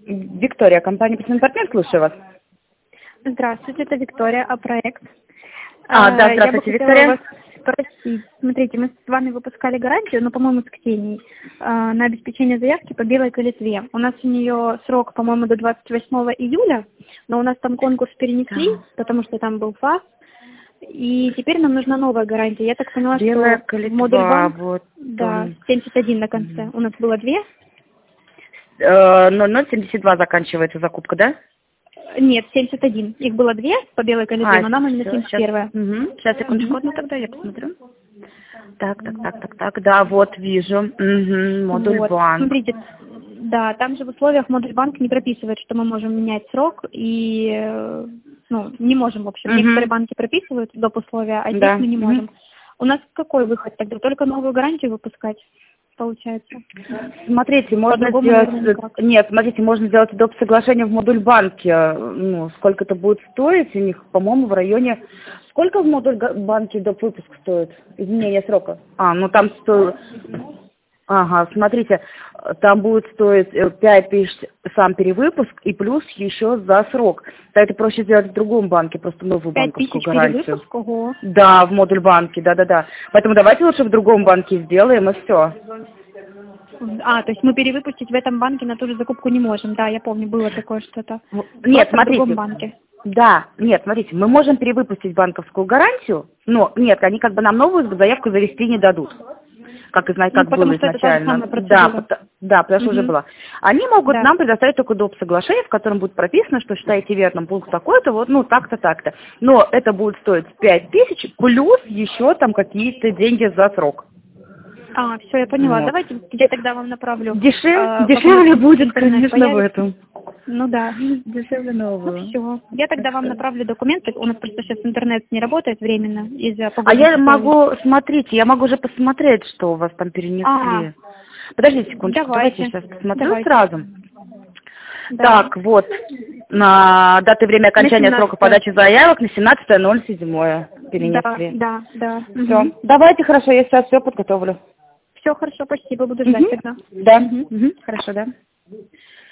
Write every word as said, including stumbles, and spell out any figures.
Виктория, компания «Письменный партнер», слушаю вас. Здравствуйте, это Виктория, а проект. А, да, здравствуйте, Я бы Виктория. вас спросить. Смотрите, мы с вами выпускали гарантию, но, по-моему, с Ксенией, на обеспечение заявки по белой калитве. У нас у нее срок, по-моему, до двадцать восьмого июля, но у нас там конкурс перенесли, потому что там был ФАС. И теперь нам нужна новая гарантия. Я так поняла, Белая что калитва, модуль банк, вот. да, семьдесят один на конце. Mm-hmm. У нас было две. ноль ноль семьдесят два заканчивается закупка, да? Нет, семьдесят один. Их было две по белой калитве, А, но нам именно всё, семьдесят сейчас. первая. Угу. Сейчас, секундочку, одну тогда я посмотрю. Так, так, так, так, так, да, вот вижу. Угу. Модуль Вот. банк. Смотрите, да, там же в условиях модуль банк не прописывает, что мы можем менять срок и, э, ну, не можем, в общем. Угу. Некоторые банки прописывают доп. Условия, а здесь Да. мы не можем. Угу. У нас какой выход тогда? Только новую гарантию выпускать, получается? Смотрите, можно По-другому, сделать... наверное, никак. Нет, смотрите, можно сделать доп. Соглашение в модуль банке. Ну, сколько это будет стоить у них, по-моему, в районе... Сколько в модуль га- банке доп. Выпуск стоит? Изменение срока. А, ну там стоит... Ага, смотрите, там будет стоить пять тысяч сам перевыпуск и плюс еще за срок. Да, это проще сделать в другом банке, просто новую банковскую гарантию. пять тысяч перевыпуск? Ого. Да, в модуль банке, да-да-да. Поэтому давайте лучше в другом банке сделаем, и все. А, то есть мы перевыпустить в этом банке на ту же закупку не можем. Да, я помню, было такое что-то. Нет, Просто смотрите. в другом банке. Да, нет, смотрите, мы можем перевыпустить банковскую гарантию, но нет, они как бы нам новую заявку завести не дадут. Как, изна... как ну, было что изначально. Это да, пот... да, потому что угу. уже было. Они могут да. нам предоставить только доп. Соглашение, в котором будет прописано, что считаете верным пункт такой-то, вот, ну, так-то, так-то. Но это будет стоить пять тысяч, плюс еще там какие-то деньги за срок. А, все, я поняла. Вот. Давайте я тогда вам направлю. Дешев... А, Дешевле будет, конечно, появится. в этом. Ну да. Дешевле новую. Ну все. Я тогда вам направлю документы. У нас просто сейчас интернет не работает временно из-за А погодных я условий. могу, смотрите, я могу уже посмотреть, что у вас там перенесли. А, Подождите секундочку, давайте, давайте я сейчас посмотрю давайте. сразу. Да. Так, вот, на дата и время окончания срока подачи заявок на семнадцатое ноль седьмое перенесли. Да, да, да. Все. Угу. Давайте, хорошо, я сейчас все подготовлю. Все хорошо, спасибо, буду ждать Угу. тогда. Да, Угу. угу. Хорошо, да.